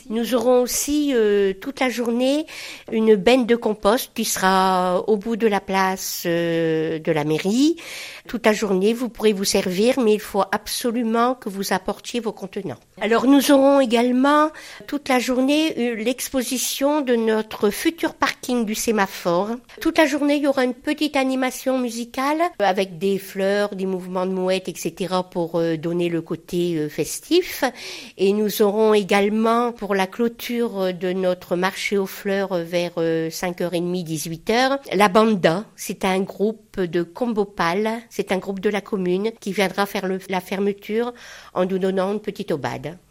Nous aurons aussi toute la journée une benne de compost qui sera au bout de la place de la mairie. Toute la journée, vous pourrez vous servir, mais il faut absolument que vous apportiez vos contenants. Alors nous aurons également toute la journée l'exposition de notre futur parking du sémaphore. Toute la journée, il y aura une petite animation musicale avec des fleurs, des mouvements de mouettes, etc. pour donner le côté festif. Et nous aurons également pour la clôture de notre marché aux fleurs vers 5h30, 18h, la Banda. C'est un groupe de Combopal, c'est un groupe de la commune qui viendra faire la fermeture en nous donnant une petite aubade.